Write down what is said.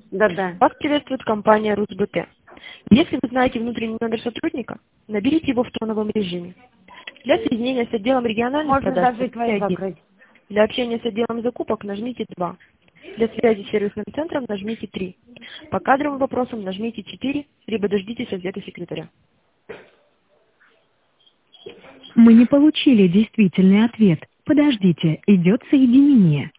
Да-да. Вас приветствует компания РусБТ. Если вы знаете внутренний номер сотрудника, наберите его в тоновом режиме. Для соединения с отделом региональных Можно продаж даже и твои 1. закрыть. Для общения с отделом закупок нажмите 2. Для связи с сервисным центром нажмите 3. По кадровым вопросам нажмите 4, либо дождитесь ответа секретаря. Мы не получили действительный ответ. Подождите, идет соединение.